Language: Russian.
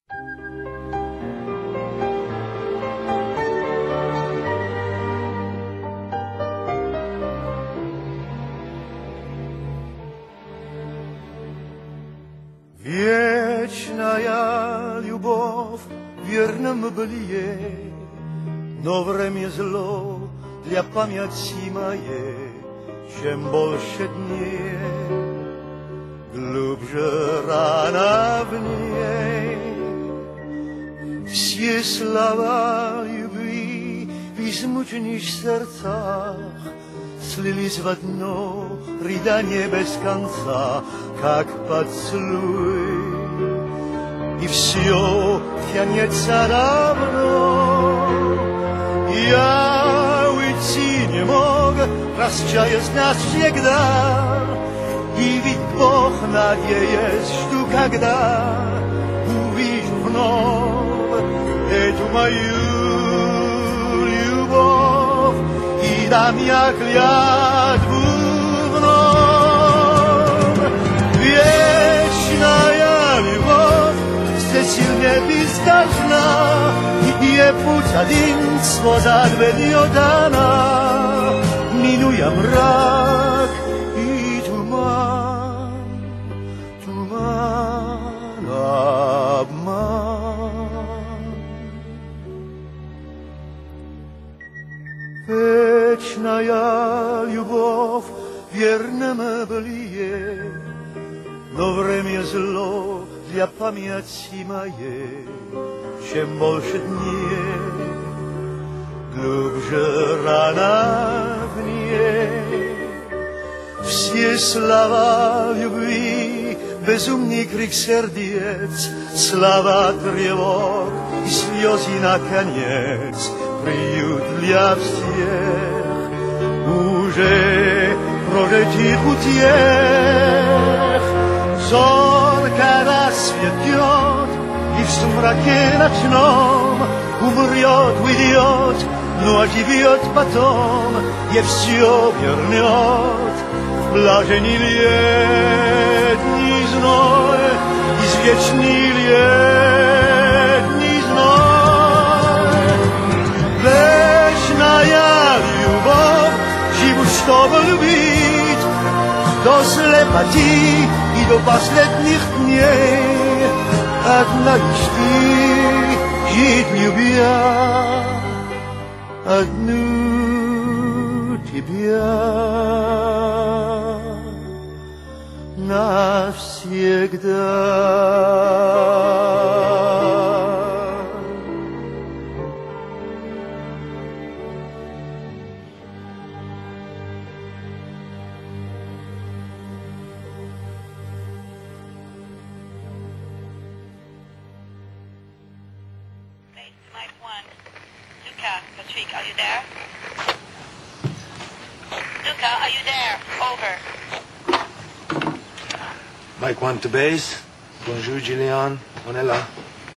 Вечная любовь верно мы были ей, но время зло для памяти моей. Чем больше дней, глубже рана в ней. Все слова любви в измученных сердцах слились в одно рыдание без конца, как поцелуй. И все тянется давно. Я уйти не мог, прощаясь навсегда. И ведь Бог, надеясь, жду, когда увижу вновь эту мою любовь. И дам я клятву вновь. Вечная любовь все сильнее бездажна, и путь один сквозь ведет она, минуя мрак и туман, туман, обман. Вечная любовь верно мы были ей, но время зло для памяти моей. Чем больше дней, глубже рана в ней. Все слова любви, безумный крик сердец, слова тревог и слезы наконец, приют для всех уже прожитых утех. Зорко расцветет, и в сумраке ночном умрет, уйдет, но оживет потом, и все вернет в блаженный летний зной, извечный летний зной. Вечная любовь, живу, чтобы любить, до слепоты и до последних дней. Одна лишь ты, жить любя, одну тебя навсегда. Patrick, are you there? Luca, are you there? Over. Mike 1 to base. Bonjour, Gillian. On est là.